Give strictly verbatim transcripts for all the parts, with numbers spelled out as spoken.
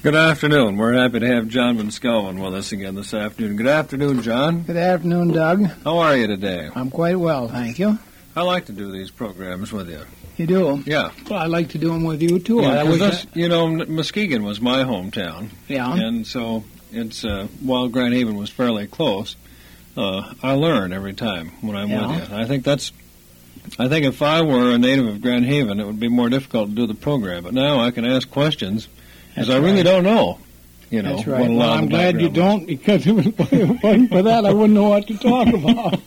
Good afternoon. We're happy to have John Munskelvin with us again this afternoon. Good afternoon, John. Good afternoon, Doug. How are you today? I'm quite well, thank you. I like to do these programs with you. You do? Yeah. Well, I like to do them with you, too. Yeah, I wish this, I... you know, Muskegon was my hometown. Yeah. And so it's, uh, while Grand Haven was fairly close, uh, I learn every time when I'm Yeah. with you. I think that's, I think if I were a native of Grand Haven, it would be more difficult to do the program. But now I can ask questions because I really right. don't know. You know, That's right. what a Well, lot I'm of glad you background was. don't, because if it wasn't for that, I wouldn't know what to talk about.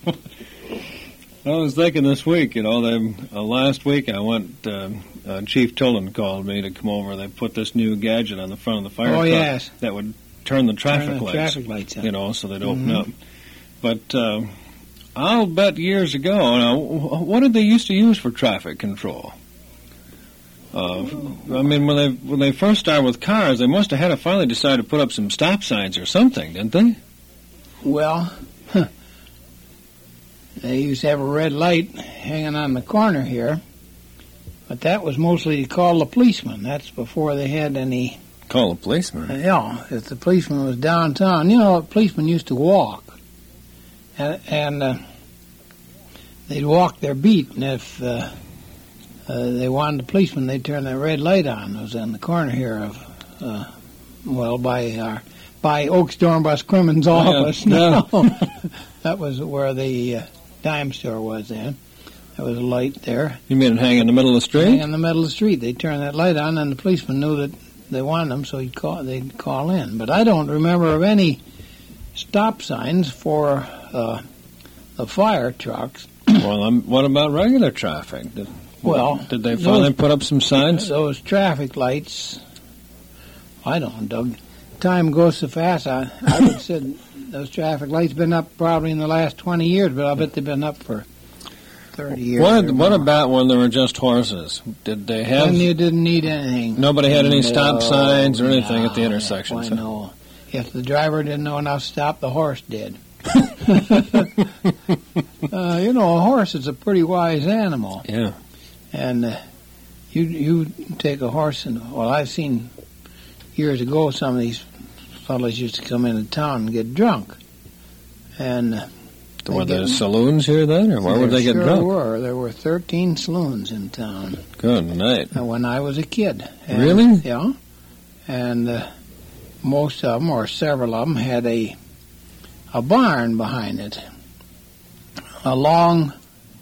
I was thinking this week, you know, they, uh, last week I went, uh, uh, Chief Tilden called me to come over. They put this new gadget on the front of the fire Oh, truck yes. that would turn the traffic Turn the lights, traffic lights on. you know, so they'd open Mhm. up. But uh, I'll bet years ago, now, wh- what did they used to use for traffic control? Uh, I mean, when they when they first started with cars, they must have had to finally decide to put up some stop signs or something, didn't they? Well, huh, they used to have a red light hanging on the corner here, but that was mostly to call the policeman. That's before they had any... Call a policeman. Yeah, if the policeman was downtown, you know, policemen used to walk, and, and uh, they'd walk their beat, and if uh, uh, they wanted the policeman, they'd turn that red light on. It was in the corner here of, uh, well, by our, by Oaks Dornbus Crimmins office. Yeah. No, that was where the uh, dime store was then. There was a light there. You mean it hang in the middle of the street? Hang in the middle of the street. They'd turn that light on, and the policeman knew that they wanted them, so he'd call, they'd call in. But I don't remember of any stop signs for uh, the fire trucks. Well, um, what about regular traffic? Did, Well, did they finally those- put up some signs? Those traffic lights, I don't know, Doug. Time goes so fast. I, I would say those traffic lights been up probably in the last twenty years, but I bet they've been up for thirty years. What, or what more. about when there were just horses? Did they have... When you didn't need anything. Nobody had any stop No, signs or anything at the no, intersections? Why, no. If the driver didn't know enough to stop, the horse did. uh, you know, a horse is a pretty wise animal. Yeah. And uh, you you take a horse and, well, I've seen years ago some of these fellas used to come into town and get drunk. And uh, they Were there get- saloons here then, or where would there they get sure drunk? were. There were thirteen saloons in town Good night. uh, when I was a kid. And, Really? Yeah. And uh, most of them, or several of them, had a a barn behind it. A long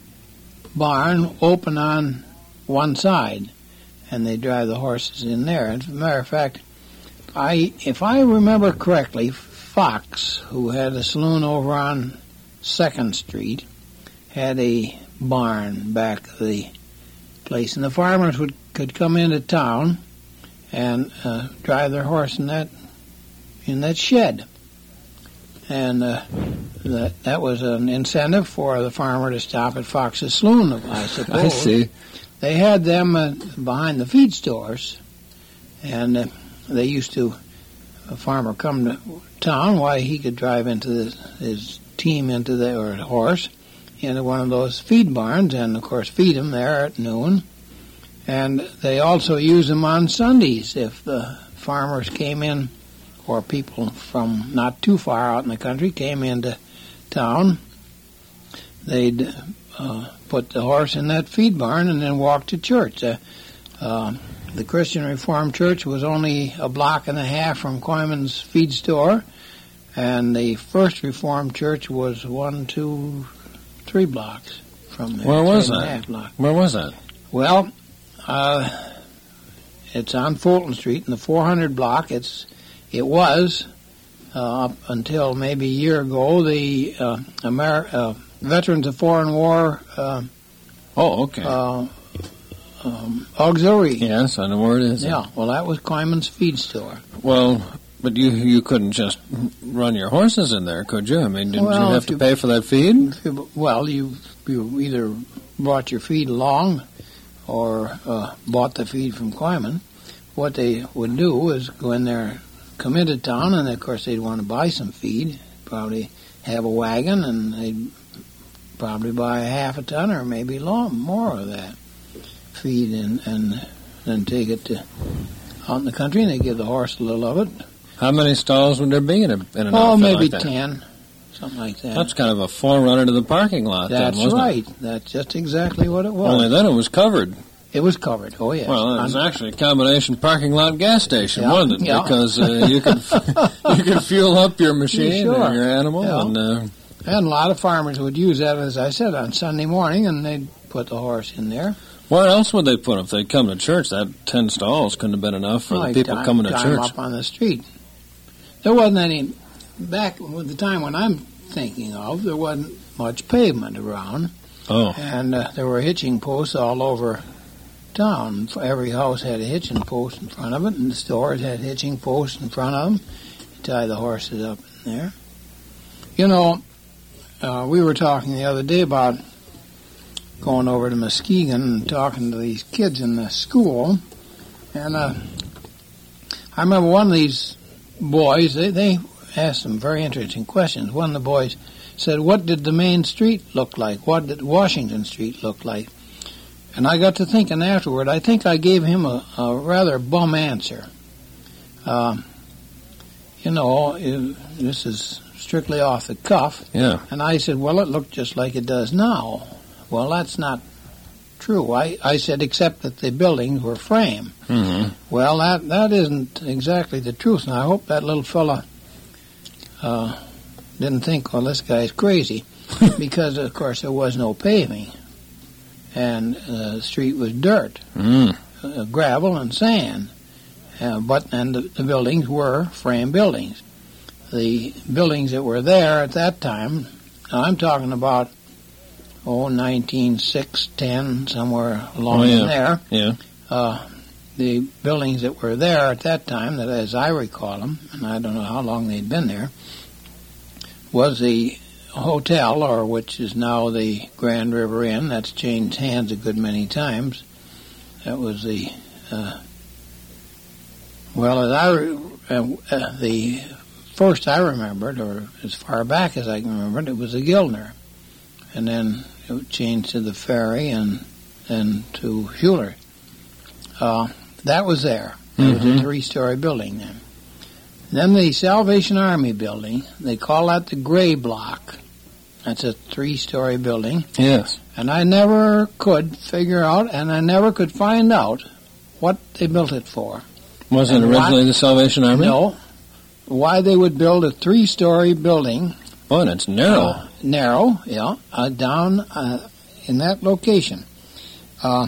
barn open on one side, and they drive the horses in there. As a matter of fact, I, if I remember correctly, Fox, who had a saloon over on Second Street, had a barn back of the place, and the farmers would could come into town and uh, drive their horse in that in that shed, and uh, that that was an incentive for the farmer to stop at Fox's saloon, I suppose. I see. They had them uh, behind the feed stores, and uh, they used to, a farmer come to town, why he could drive into the, his team into the, or horse, into one of those feed barns, and of course feed them there at noon. And they also use them on Sundays if the farmers came in, or people from not too far out in the country came into town. They'd uh, put the horse in that feed barn and then walk to church. Uh, uh, the Christian Reformed Church was only a block and a half from Coyman's feed store, and the First Reformed Church was one, two, three blocks from there. Where was three and a that? half block. Where was that? Well, uh, it's on Fulton Street in the four hundred block. It's it was uh, up until maybe a year ago the uh, Ameri- uh, Veterans of Foreign War uh, Oh, okay. uh, um, auxiliary. yes, I know where it is. Yeah, well, that was Coyman's feed store. Well, but you you couldn't just run your horses in there, could you? I mean, didn't Well, you have if to you- pay for that feed? Well, you you either brought your feed along or uh, bought the feed from Coyman. What they would do is go in there, come into town, and of course they'd want to buy some feed. Probably have a wagon, and they'd probably buy a half a ton or maybe long, more of that feed, and, and then take it to out in the country, and they give the horse a little of it. How many stalls would there be in, a, in an Oh, outfit maybe like that? ten, something like that. That's kind of a forerunner to the parking lot, That's then, wasn't right. it? That's just exactly what it was. Only then it was covered. It was covered. Oh, yes. Well, it was I'm- actually a combination parking lot gas station, Yeah, wasn't it? yeah. Because uh, you could you could fuel up your machine Sure. and your animal, Yeah. and uh, And a lot of farmers would use that, as I said, on Sunday morning, and they'd put the horse in there. where else would they put 'em if they'd come to church? That ten stalls couldn't have been enough for Like the people time- coming to time church. up on the street. There wasn't any, back with the time when I'm thinking of, there wasn't much pavement around, Oh, and uh, there were hitching posts all over town. Every house had a hitching post in front of it, and the stores had hitching posts in front of them. You tie the horses up in there. You know, uh, we were talking the other day about going over to Muskegon and talking to these kids in the school, and uh, I remember one of these boys, they, they asked some very interesting questions. One of the boys said, what did the main street look like? What did Washington Street look like? And I got to thinking afterward, I think I gave him a, a rather bum answer. Uh, you know, it, this is strictly off the cuff. yeah. And I said, well, it looked just like it does now. Well, that's not true. I, I said, except that the buildings were frame. Mm-hmm. Well, that, that isn't exactly the truth, and I hope that little fella uh, didn't think, well, this guy's crazy, because, of course, there was no paving, and uh, the street was dirt, Mm. uh, gravel and sand, uh, but and the, the buildings were frame buildings. The buildings that were there at that time, now I'm talking about, oh, nineteen oh six, ten, somewhere along Oh, yeah. in there. Yeah. Uh, the buildings that were there at that time, that as I recall them, and I don't know how long they'd been there, was the hotel, or which is now the Grand River Inn. That's changed hands a good many times. That was the, uh, well, as I, re- uh, uh, the first I remembered, or as far back as I can remember it, it was the Gildner. And then it changed to the Ferry and then to Schuler. Uh, that was there. It was Mhm. a three-story building then. Then the Salvation Army building, they call that the Gray Block. That's a three-story building. Yes. And I never could figure out, and I never could find out what they built it for. Was it And originally why- the Salvation Army? No. Why they would build a three-story building. Oh, and it's narrow. Uh, narrow, yeah, uh, down uh, in that location. Uh,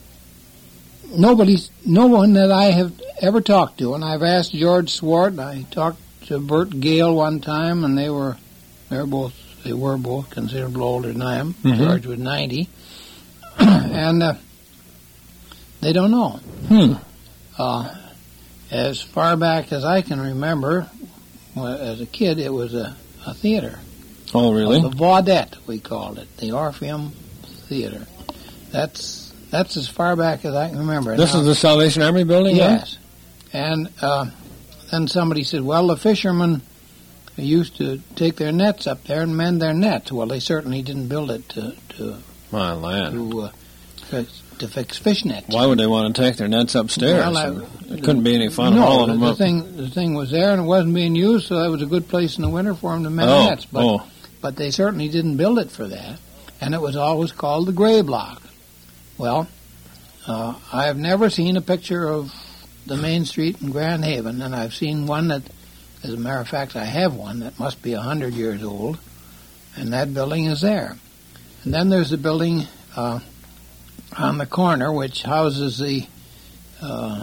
nobody's, no one that I have ever talked to, and I've asked George Swart, I talked to Bert Gale one time, and they were, they were both, they were both considerably older than I am. Mhm. George was ninety, and uh, they don't know. Hmm. Uh, as far back as I can remember, well, as a kid, it was a, a theater. Oh, really? The Vaudette, we called it, the Orpheum Theater. That's that's as far back as I can remember. This Now- is the Salvation Army building? then? yes. And uh, then somebody said, well, the fishermen used to take their nets up there and mend their nets. Well, they certainly didn't build it to to My land. to, uh, fix, to fix fish nets. Why would they want to take their nets upstairs? Well, I- it couldn't be any fun no, hauling the, them the up. thing the thing was there and it wasn't being used, so that was a good place in the winter for them to mend oh, nets. But oh. but they certainly didn't build it for that, and it was always called the Gray Block. Well, uh, I have never seen a picture of the main street in Grand Haven, and I've seen one that, as a matter of fact, I have one that must be a hundred years old, and that building is there. And then there's the building uh, on the corner, which houses the uh,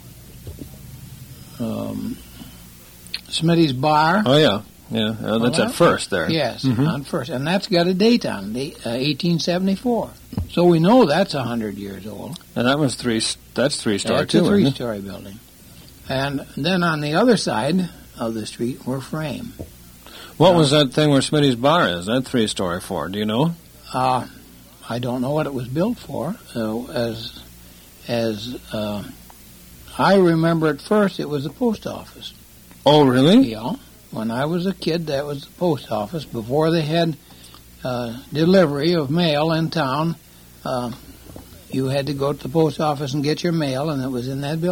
um, Smitty's Bar. Oh, yeah. Yeah, uh, that's Well, at first there. Yes, Mhm. on first, and that's got a date on it, uh, eighteen seventy-four. So we know that's a hundred years old. And that was three, that's three-story, That's too, a isn't it? three-story building. And then on the other side of the street were frame. What was that thing where Smitty's Bar is? That three-story for? Do you know? Uh, I don't know what it was built for. Uh, as as uh, I remember at first, it was the post office. Oh, really? Yeah. When I was a kid, that was the post office. Before they had uh, delivery of mail in town, uh, you had to go to the post office and get your mail, and it was in that building.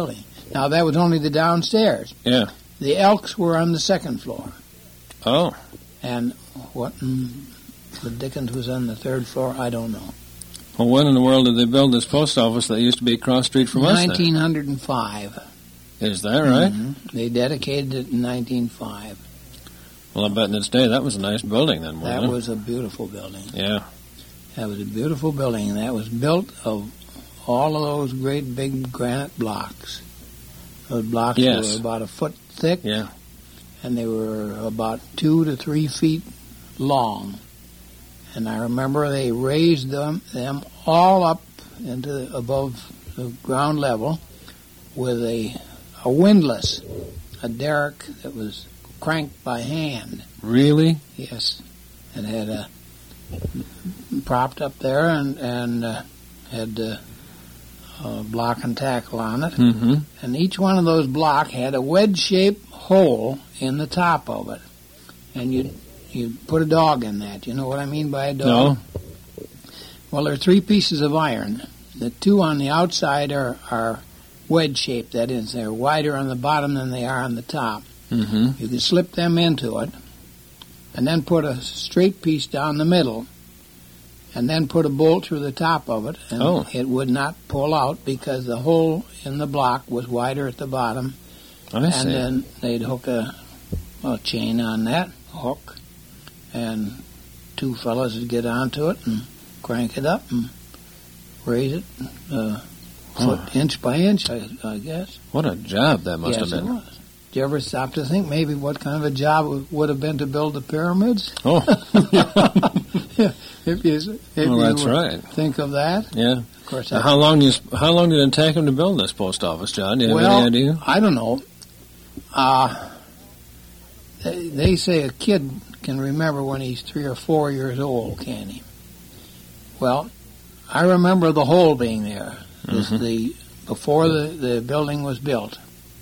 Now, that was only the downstairs. Yeah. The Elks were on the second floor. Oh. And what in the Dickens was on the third floor, I don't know. Well, when in the world did they build this post office that used to be across the street from us then? nineteen oh five. Is that right? Mm-hmm. They dedicated it in nineteen oh five. Well, I bet in its day that was a nice building then, wasn't That it? was a beautiful building. Yeah. That was a beautiful building, and that was built of all of those great big granite blocks. Those blocks Yes. were about a foot thick, Yeah. and they were about two to three feet long. And I remember they raised them them all up into above the ground level with a a windlass, a derrick that was cranked by hand. Really? Yes, it had a propped up there and and uh, had uh, a block and tackle on it. Mm-hmm. And each one of those block had a wedge-shaped hole in the top of it, and you you put a dog in that. You know what I mean by a dog? No. Well, there are three pieces of iron. The two on the outside are are wedge-shaped. That is, they're wider on the bottom than they are on the top. Mm-hmm. You can slip them into it, and then put a straight piece down the middle, and then put a bolt through the top of it, and Oh. it would not pull out because the hole in the block was wider at the bottom. I and see. then they'd hook a, a chain on that hook, and two fellows would get onto it and crank it up and raise it uh, foot, Oh. inch by inch, I, I guess. What a job that must yes, have it been. was. Did you ever stop to think maybe what kind of a job it would have been to build the pyramids? Oh. if you, if Well, you that's would right. think of that. Yeah. Of course, Now, I, how long do you, sp- how long did it take them to build this post office, John? Do you have well, any idea? I don't know. Uh, they, they say a kid can remember when he's three or four years old, can he? Well, I remember the hole being there. This, Mhm. the before the, the building was built.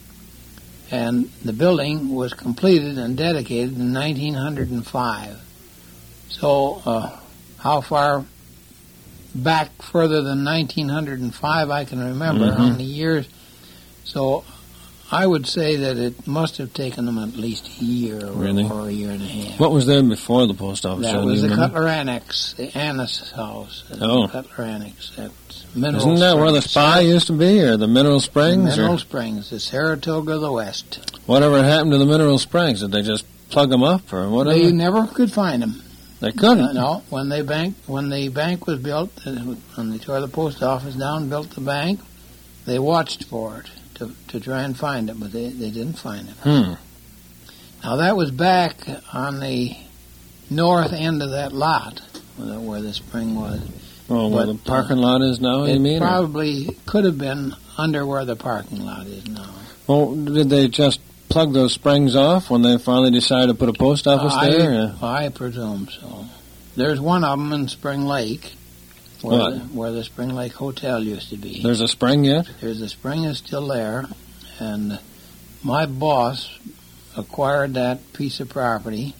And the building was completed and dedicated in nineteen oh five. So, uh, how far back further than nineteen oh five I can remember, how Mhm. many years. So, I would say that it must have taken them at least a year or, Really? or a year and a half. What was there before the post office, That John? Do was you the remember? Cutler Annex, the Annis house. uh, Oh. Cutler Annex. That's Mineral Isn't that where the Springs. spa used to be, or the Mineral Springs? Mineral or Springs, the Saratoga of the West. whatever happened to the Mineral Springs? Did they just plug them up, or whatever? They never could find them. They couldn't. No, when they bank, when the bank was built, uh, when they tore the post office down, built the bank, they watched for it to to try and find it, but they they didn't find it. Hmm. Now that was back on the north end of that lot, where where the spring was. Oh, where But, the parking lot is now, you It mean? or- probably could have been under where the parking lot is now. Well, did they just plug those springs off when they finally decided to put a post office I, there? or- I presume so. There's one of them in Spring Lake, where, What? the, where the Spring Lake Hotel used to be. There's a spring yet? There's the spring is still there, and my boss acquired that piece of property,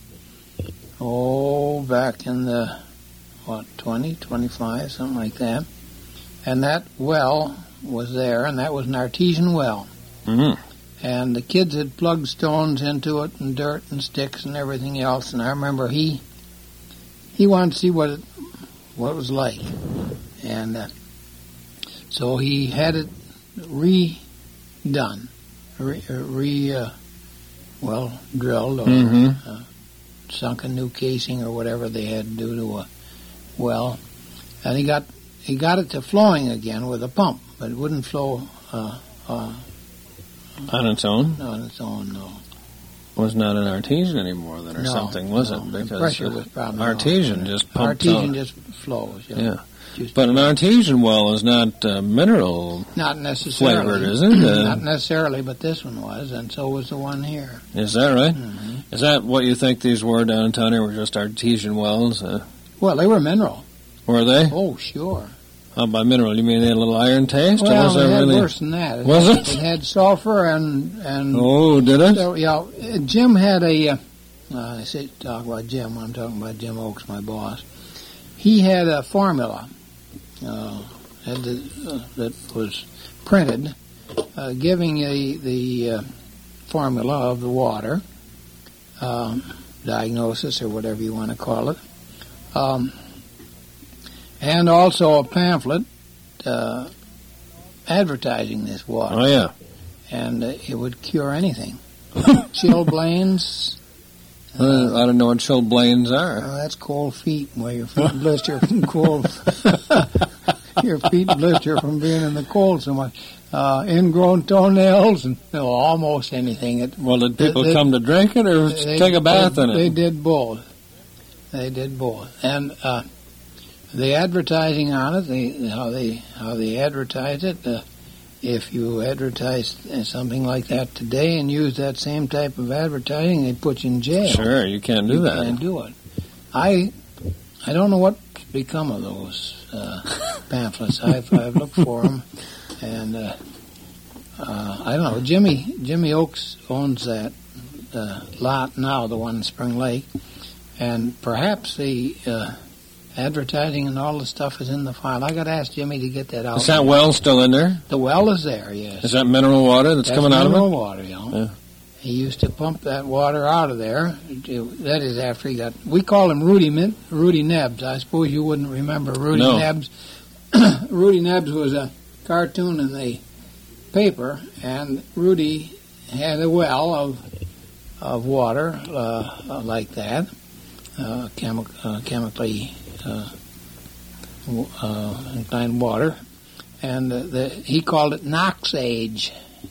oh, back in the, what, twenty, twenty-five, something like that. And that well was there, and that was an artesian well. Mm-hmm. And the kids had plugged stones into it and dirt and sticks and everything else. And I remember he he wanted to see what it what it was like, and uh, so he had it redone, re, uh, re uh, well drilled or Mm-hmm. uh, sunk a new casing or whatever they had to do to a well, and he got he got it to flowing again with a pump, but it wouldn't flow. Uh, uh, On its own? on its own, no. Was not an artesian anymore then, or No, something, was no. it? The Because pressure uh, was probably artesian off. just pumps Artesian out. just flows. Yeah. Yeah. Just- But an artesian well is not uh, mineral not necessarily. flavored, is it? Uh, not necessarily, but this one was, and so was the one here. Is that right? hmm Is that what you think these were downtown here? Were just artesian wells? Uh, Well, they were mineral. were they? Oh, sure. How by mineral? You mean they had a little iron taste? or Well, was it that had really? worse than that. Was had, it? It had sulfur and and Oh, did it? so, yeah. uh, Jim had a. Uh, uh, I say talk about Jim. I'm talking about Jim Oakes, my boss. He had a formula uh, had the, uh, that was printed uh, giving the, the uh, formula of the water, um, diagnosis or whatever you want to call it, um, and also a pamphlet uh, advertising this water. Oh, yeah. And uh, it would cure anything. Chilblains. Uh, I don't know what chilblains are. Oh, that's cold feet, where your feet blister from cold. Your feet blister from being in the cold so much. Uh, ingrown toenails and you know, almost anything. It, well, did people they, come to drink it or they, take a bath they, in it? They did both. They did both. And uh, the advertising on it, they, how they how they advertise it. Uh, if you advertise something like that today and use that same type of advertising, they put you in jail. Sure, you can't do you that. You can't do it. I I don't know what's become of those uh, pamphlets. I've I've looked for them, and uh, uh, I don't know. Jimmy Jimmy Oakes owns that uh, lot now, the one in Spring Lake, and perhaps the uh, advertising and all the stuff is in the file. I got to ask Jimmy to get that out. Is that well still in there? The well is there, yes. Is that mineral water that's, that's coming out of it? mineral water, you know. Yeah. He used to pump that water out of there. That is after he got... We call him Rudy Rudy Nebbs. I suppose you wouldn't remember Rudy no. Nebbs. Rudy Nebbs was a cartoon in the paper, and Rudy had a well of of water uh, like that, uh, chemi- uh, chemically uh, uh, inclined water, and uh, the, he called it Knox Age.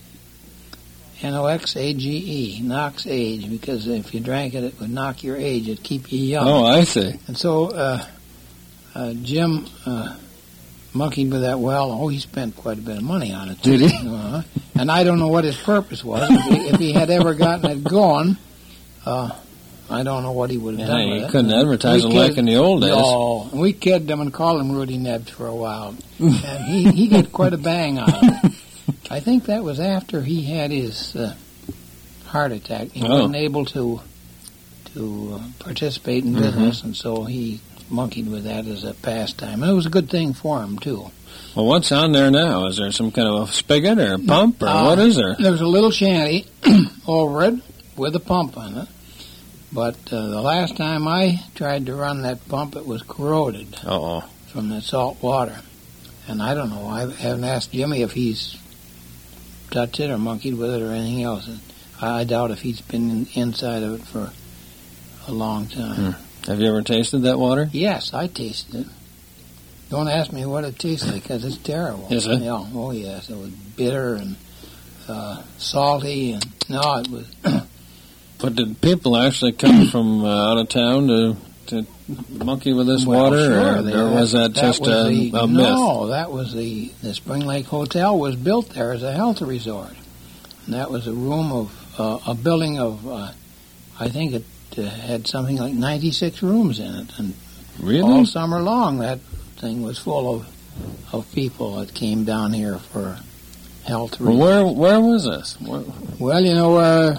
N O X A G E, Knox Age, because if you drank it, it would knock your age. It'd keep you young. Oh, I see. And so uh, uh, Jim uh, monkeyed with that well. Oh, he spent quite a bit of money on it. Did he? Uh, and I don't know what his purpose was. If he, if he had ever gotten it going, uh, I don't know what he would have yeah, done with you it. couldn't advertise we it kid, like in the old days. No, and we kidded him and called him Rudy Nebbs for a while. And he, he got quite a bang on it. I think that was after he had his uh, heart attack. He oh. wasn't able to to uh, participate in business, mm-hmm. and so he monkeyed with that as a pastime. And it was a good thing for him, too. Well, what's on there now? Is there some kind of a spigot or a pump, or uh, what is there? There's a little shanty over it with a pump on it. But uh, the last time I tried to run that pump, it was corroded Uh-oh. from the salt water. And I don't know. I haven't asked Jimmy if he's touched it or monkeyed with it or anything else. I doubt if he's been in, inside of it for a long time. Hmm. Have you ever tasted that water? Yes, I tasted it. Don't ask me what it tastes like, because it's terrible. Is it? Yeah. Oh, yes. It was bitter and uh, salty. And no, it was... But did people actually come from uh, out of town to to monkey with this well, water, sure, or, they, or was that, that just was a, the, a myth? No, that was the the Spring Lake Hotel was built there as a health resort, and that was a room of uh, a building of uh, I think it uh, had something like ninety-six rooms in it, and really all summer long that thing was full of of people that came down here for health. Well, where where was this? Where? Well, you know. Uh,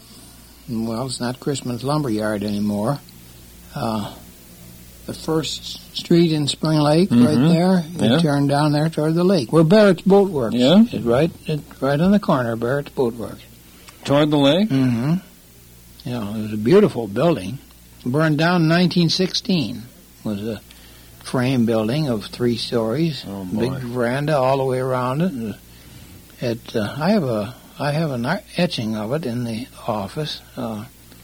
Well, it's not Christmas Lumberyard anymore. Uh, the first street in Spring Lake, mm-hmm. right there, you yeah. turn down there toward the lake, where Barrett's Boat Works. Yeah, it's right, it's right on the corner of Barrett's Boat Works. Toward the lake. Mm-hmm. Yeah, it was a beautiful building. Burned down in nineteen sixteen. It was a frame building of three stories, oh, boy. Big veranda all the way around it. It, uh, I have a. I have an etching of it in the office. Uh,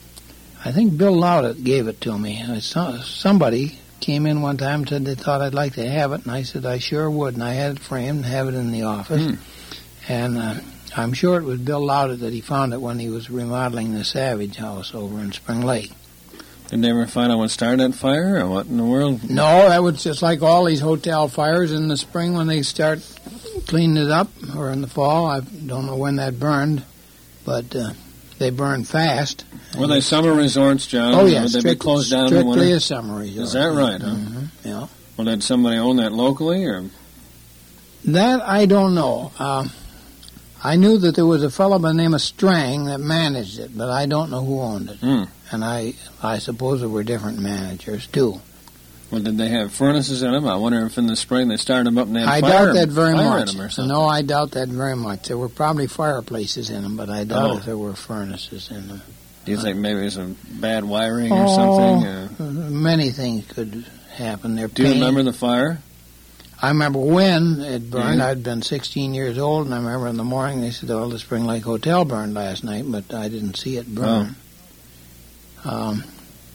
I think Bill Loudett gave it to me. I saw, somebody came in one time and said they thought I'd like to have it, and I said I sure would, and I had it framed and have it in the office. Mm. And uh, I'm sure it was Bill Loudett that he found it when he was remodeling the Savage House over in Spring Lake. Did they ever find out what started that fire, or what in the world? No, that was just like all these hotel fires in the spring when they start cleaning it up, or in the fall. I don't know when that burned, but uh, they burned fast. Were they summer resorts, John? Oh, yes. Would they strict, be closed down in strictly winter? a summer resort. Is that right, huh? Mm-hmm. Yeah. Well, did somebody own that locally, or? That I don't know. Uh, I knew that there was a fellow by the name of Strang that managed it, but I don't know who owned it. Mm. And I, I suppose there were different managers, too. Well, did they have furnaces in them? I wonder if in the spring they started them up and they had I fire, doubt that very fire much. in them or something. No, I doubt that very much. There were probably fireplaces in them, but I doubt Oh. if there were furnaces in them. Do you think maybe some bad wiring oh, or something? Or? Many things could happen. They're Do you pain- remember the fire? I remember when it burned. Yeah. I'd been sixteen years old, and I remember in the morning they said, "Oh, the Spring Lake Hotel burned last night," but I didn't see it burn. Oh. Um,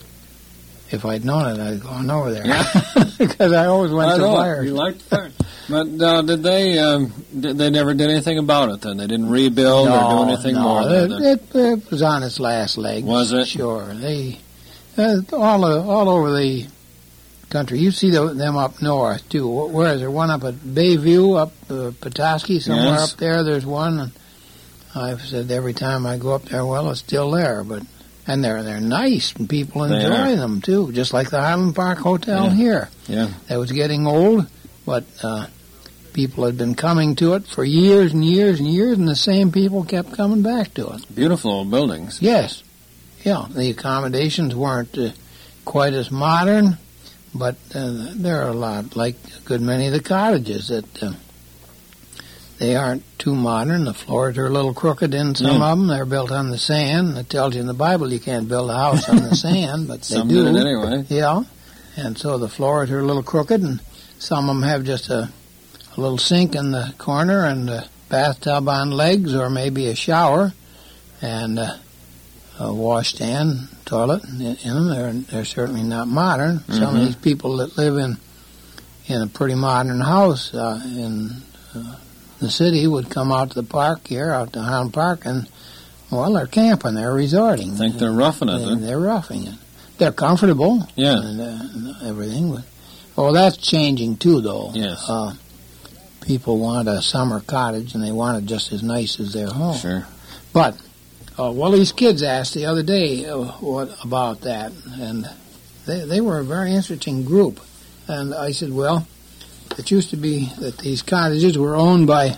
if I'd known it, I'd gone over there. Yeah. Because I always went I to know it. fires. You liked fire. But uh, did they? Um, did, they never did anything about it then. They didn't rebuild or do anything no, more. It, Than that. it, it was on its last leg. Was it? Sure. They uh, all uh, all over the country. You see the, them up north too. Where is there? One up at Bayview, up uh, Petoskey, somewhere Yes. up there. There's one. And I've said every time I go up there, well, it's still there, but. And they're they're nice, and people They enjoy are. them too. Just like the Highland Park Hotel Yeah. here. Yeah. That was getting old, but uh, people had been coming to it for years and years and years, and the same people kept coming back to it. Beautiful old buildings. Yes, yeah. The accommodations weren't uh, quite as modern, but uh, there are a lot, like a good many of the cottages that. Uh, They aren't too modern. The floors are a little crooked in some Yeah. of them. They're built on the sand. It tells you in the Bible you can't build a house on the sand, but they Some do. did it anyway. Yeah, and so the floors are a little crooked, and some of them have just a, a little sink in the corner and a bathtub on legs, or maybe a shower, and a, a washstand, toilet in, in them. They're, they're certainly not modern. Some Mhm. of these people that live in in a pretty modern house uh, in uh, the city would come out to the park here, out to Highland Park, and, well, they're camping, they're resorting. I think they're roughing it. They- Then. They're roughing it. They're comfortable Yeah. and, uh, and everything. But, oh, that's changing too, though. Yes. Uh, people want a summer cottage, and they want it just as nice as their home. Sure. But, uh, well, these kids asked the other day uh, what about that, and they they were a very interesting group. And I said, well, it used to be that these cottages were owned by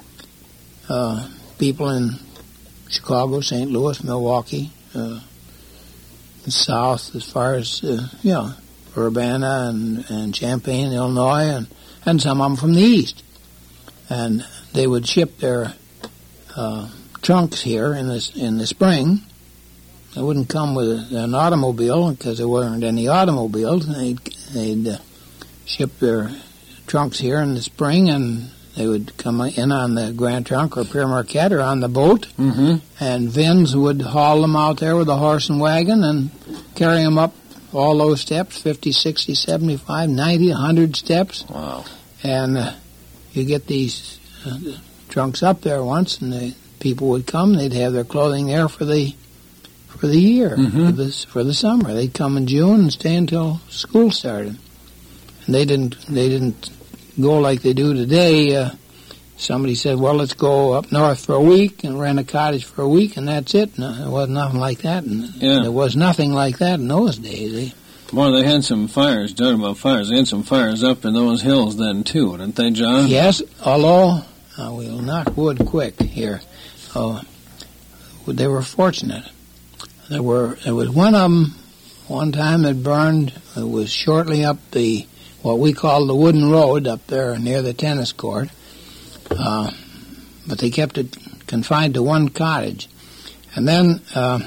uh, people in Chicago, Saint Louis, Milwaukee, uh, the south as far as, uh, yeah, Urbana and, and Champaign, Illinois, and, and some of them from the east. And they would ship their uh, trunks here in the, in the spring. They wouldn't come with an automobile because there weren't any automobiles. They'd, they'd uh, ship their trunks here in the spring, and they would come in on the Grand Trunk or Pere Marquette or on the boat, Mm-hmm. and Vins would haul them out there with a horse and wagon and carry them up all those steps, fifty, sixty, seventy-five, ninety, one hundred steps. Wow. And uh, you get these uh, trunks up there once, and the people would come. They'd have their clothing there for the for the year, Mhm. for this for the summer. They'd come in June and stay until school started. And they didn't they didn't go like they do today. Uh, somebody said, "Well, let's go up north for a week and rent a cottage for a week, and that's it." No, it wasn't nothing like that. And Yeah. there was nothing like that in those days. They, Well, they had some fires, talking about fires, they had some fires up in those hills then, too, didn't they, John? Yes, although uh, we'll knock wood quick here. Uh, they were fortunate. There were there was one of them one time that burned. It was shortly up the what we call the wooden road up there near the tennis court. Uh, but they kept it confined to one cottage, and then uh,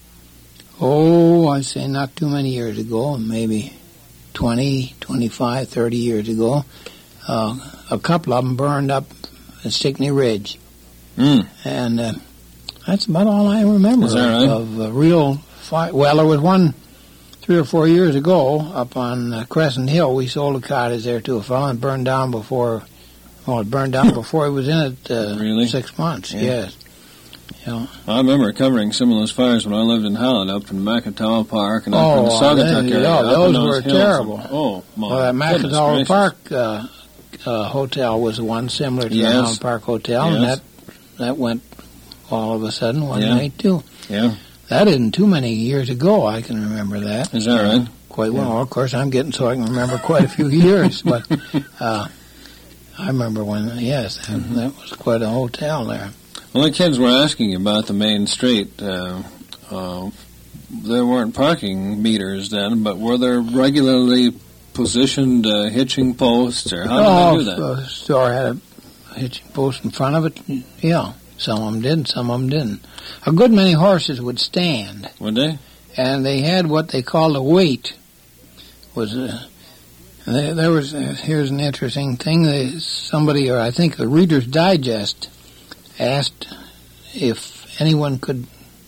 oh, I say not too many years ago, maybe twenty, twenty-five, thirty years ago. Uh, a couple of them burned up at Stickney Ridge. Mm. And uh, that's about all I remember Is that right? of, of uh, real fire. Well, there was one three or four years ago up on uh, Crescent Hill. We sold a cottage there to a fellow and burned down before, well, it burned down before he was in it uh, Really? six months, Yeah. yes. You know, I remember covering some of those fires when I lived in Holland, up in Macatawa Park and up in the Oh, Saugatuck they- area. yeah, up in those those were hills. terrible. Oh, my well, that goodness Macatawa gracious. Park uh, uh, Hotel was the one similar to Yes. the Highland Park Hotel, and Yes. that that went all of a sudden one Yeah. night, too. Yeah. That isn't too many years ago, I can remember that. Is that right? Quite well. Of course, I'm getting so I can remember quite a few years, but uh, I remember when, yes, that, Mm-hmm. that was quite a hotel there. Well, the kids were asking about the main street. Uh, uh, there weren't parking meters then, but were there regularly positioned uh, hitching posts, or how oh, did they do that? The store had a hitching post in front of it. Yeah, some of them did, some of them didn't. A good many horses would stand. Would they? And they had what they called a weight. Was a, there, there was a, here's an interesting thing. They, somebody, or I think the Reader's Digest, asked if anyone could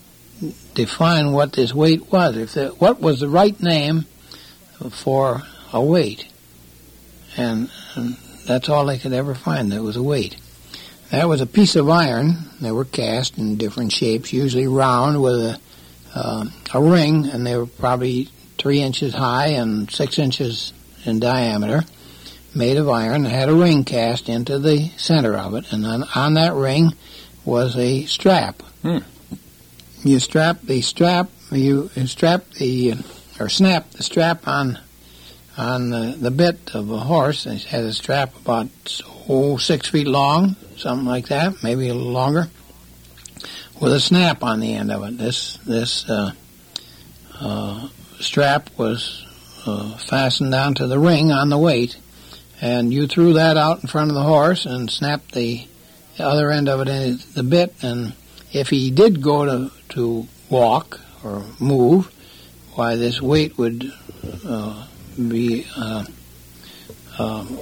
define what this weight was. If the, what was the right name for a weight, and, and that's all they could ever find. There was a weight. That was a piece of iron. They were cast in different shapes, usually round with a uh, a ring, and they were probably three inches high and six inches in diameter, made of iron. It had a ring cast into the center of it, and on, on that ring was a strap. Hmm. You strap the strap. You strap the or snap the strap on on the, the bit of a horse. It had a strap about oh six feet long, something like that, maybe a little longer, with a snap on the end of it. This this uh, uh, strap was uh, fastened down to the ring on the weight, and you threw that out in front of the horse and snapped the other end of it in the bit. And if he did go to to walk or move, why this weight would uh, be uh, um,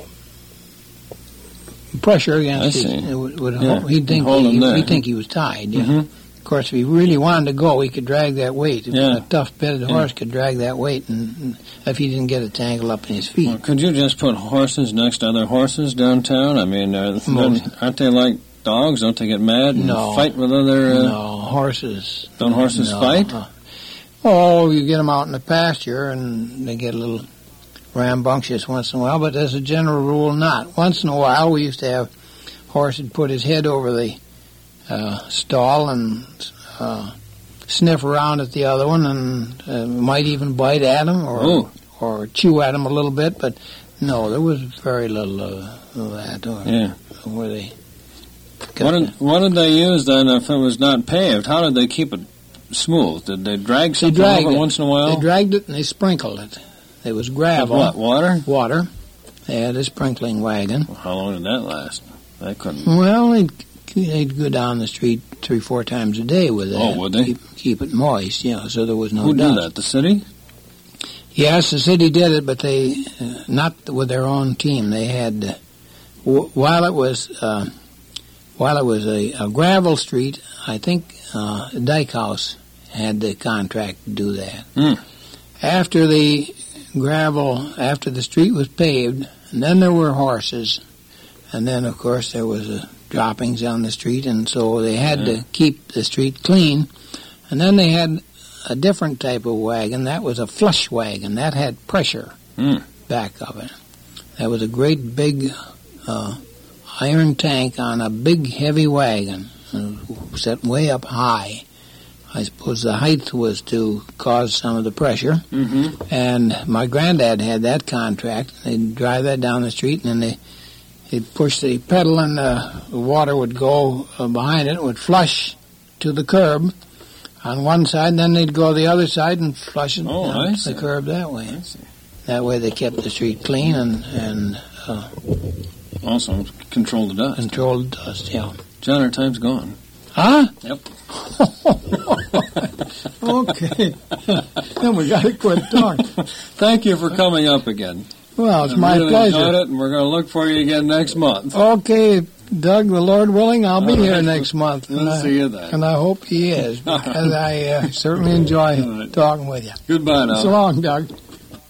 pressure against I see. his. It would, would Yeah. he'd think Hold him he, there. he'd think he was tied. Yeah. Mhm. Of course, if he really wanted to go, he could drag that weight. Yeah. A tough-bedded Yeah. horse could drag that weight, and, and if he didn't get it tangled up in his feet. Well, could you just put horses next to other horses downtown? I mean, uh, Most. aren't they like dogs? Don't they get mad and No. fight with other? Uh, no, horses. Don't horses no. fight? Uh, oh, you get them out in the pasture, and they get a little rambunctious once in a while, but as a general rule, not. Once in a while, we used to have horse would put his head over the uh, stall and uh, sniff around at the other one, and uh, might even bite at him or Oh. or chew at him a little bit. But no, there was very little uh, of that. Or, Yeah. where they What did, what did they use then if it was not paved? How did they keep it smooth? Did they drag They something dragged over it. once in a while? They dragged it and they sprinkled it. There was With gravel, what, water? water. They had a sprinkling wagon. Well, how long did that last? That couldn't. Well, they'd, they'd go down the street three, four times a day with that. Oh, would they? Keep, keep it moist, yeah, so there was no Who dust. did that? The city? Yes, the city did it, but they, uh, not with their own team. They had, uh, w- while it was, uh, while it was a, a gravel street, I think uh, Dyke House had the contract to do that. Mm. After the gravel, after the street was paved, and then there were horses, and then of course there was uh, droppings on the street, and so they had Yeah. to keep the street clean. And then they had a different type of wagon. That was a flush wagon. That had pressure Mm. back of it. That was a great big uh, iron tank on a big heavy wagon, uh, set way up high. I suppose the height was to cause some of the pressure. Mm-hmm. And my granddad had that contract. They'd drive that down the street, and then they, they'd push the pedal, and the, the water would go uh, behind it. It would flush to the curb on one side, and then they'd go the other side and flush it Oh, down I to see. the curb that way. I see. That way they kept the street clean and, and uh, Also, control the dust. controlled dust, yeah. John, our time's gone. Huh? Yep. Okay. Then we got to quit talking. Thank you for coming up again. Well, it's I my really pleasure. enjoyed it, and we're going to look for you again next month. Okay, Doug, the Lord willing, I'll be All here right. next month. We'll and I- see you then. And I hope he is, because I uh, certainly enjoy All right. talking with you. Goodbye now. So long, Doug.